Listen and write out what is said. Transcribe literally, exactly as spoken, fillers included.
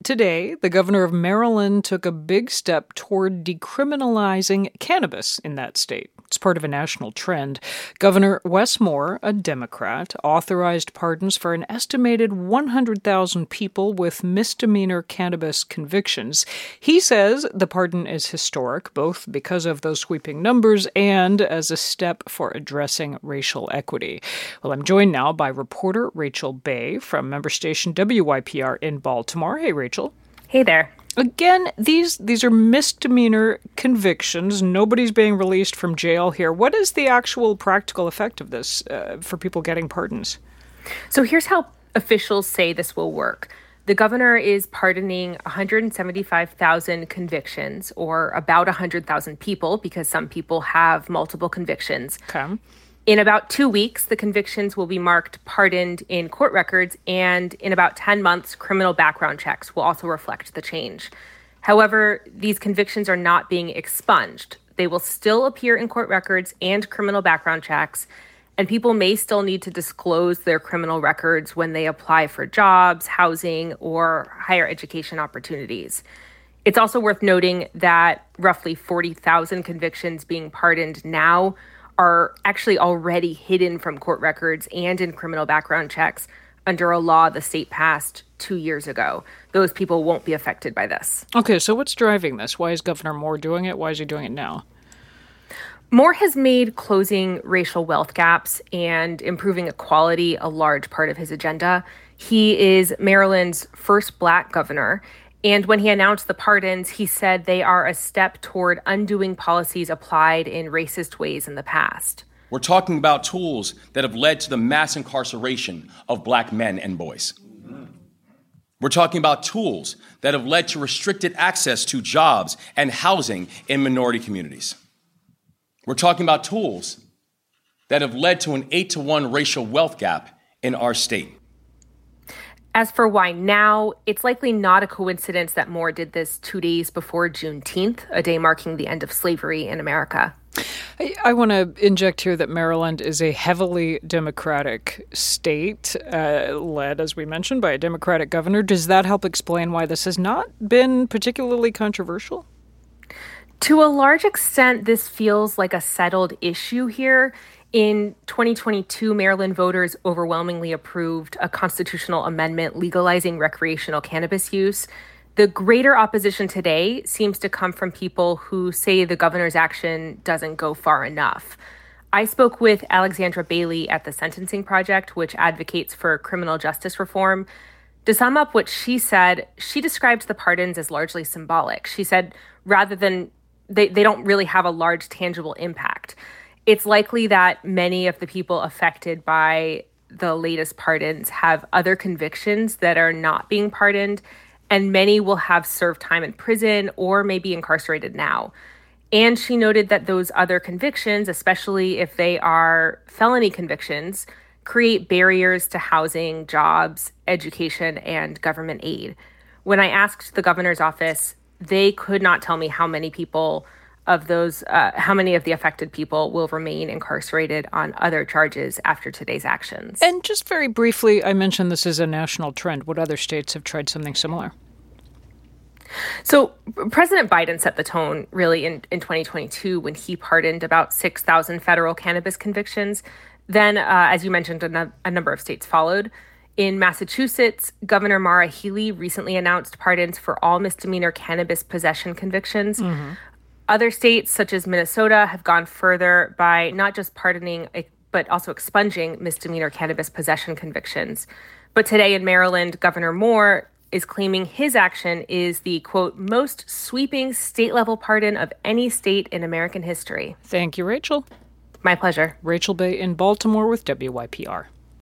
Today, the governor of Maryland took a big step toward decriminalizing cannabis in that state. It's part of a national trend. Governor Wes Moore, a Democrat, authorized pardons for an estimated one hundred thousand people with misdemeanor cannabis convictions. He says the pardon is historic, both because of those sweeping numbers and as a step for addressing racial equity. Well, I'm joined now by reporter Rachel Bay from member station W Y P R in Baltimore. Hey, Rachel. Hey there. Again, these these are misdemeanor convictions. Nobody's being released from jail here. What is the actual practical effect of this uh, for people getting pardons? So here's how officials say this will work. The governor is pardoning one hundred seventy-five thousand convictions, or about one hundred thousand people, because some people have multiple convictions. Okay. In about two weeks, the convictions will be marked pardoned in court records, and in about ten months, criminal background checks will also reflect the change. However, these convictions are not being expunged. They will still appear in court records and criminal background checks, and people may still need to disclose their criminal records when they apply for jobs, housing, or higher education opportunities. It's also worth noting that roughly forty thousand convictions being pardoned now are actually already hidden from court records and in criminal background checks under a law the state passed two years ago. Those people won't be affected by this. Okay, so what's driving this? Why is Governor Moore doing it? Why is he doing it now? Moore has made closing racial wealth gaps and improving equality a large part of his agenda. He is Maryland's first Black governor. And when he announced the pardons, he said they are a step toward undoing policies applied in racist ways in the past. We're talking about tools that have led to the mass incarceration of Black men and boys. We're talking about tools that have led to restricted access to jobs and housing in minority communities. We're talking about tools that have led to an eight to one racial wealth gap in our state. As for why now, it's likely not a coincidence that Moore did this two days before Juneteenth, a day marking the end of slavery in America. I, I want to inject here that Maryland is a heavily Democratic state, uh, led, as we mentioned, by a Democratic governor. Does that help explain why this has not been particularly controversial? To a large extent, this feels like a settled issue here. In twenty twenty-two, Maryland voters overwhelmingly approved a constitutional amendment legalizing recreational cannabis use. The greater opposition today seems to come from people who say the governor's action doesn't go far enough. I spoke with Alexandra Bailey at the Sentencing Project, which advocates for criminal justice reform. To sum up what she said, she described the pardons as largely symbolic. She said rather than they, they don't really have a large tangible impact. It's likely that many of the people affected by the latest pardons have other convictions that are not being pardoned, and many will have served time in prison or may be incarcerated now. And she noted that those other convictions, especially if they are felony convictions, create barriers to housing, jobs, education, and government aid. When I asked the governor's office, they could not tell me how many people of those, uh, how many of the affected people will remain incarcerated on other charges after today's actions. And just very briefly, I mentioned this is a national trend. What other states have tried something similar? So President Biden set the tone really in, in twenty twenty-two when he pardoned about six thousand federal cannabis convictions. Then, uh, as you mentioned, a, no- a number of states followed. In Massachusetts, Governor Maura Healey recently announced pardons for all misdemeanor cannabis possession convictions. Mm-hmm. Other states, such as Minnesota, have gone further by not just pardoning, but also expunging misdemeanor cannabis possession convictions. But today in Maryland, Governor Moore is claiming his action is the, quote, most sweeping state-level pardon of any state in American history. Thank you, Rachel. My pleasure. Rachel Bay in Baltimore with W Y P R.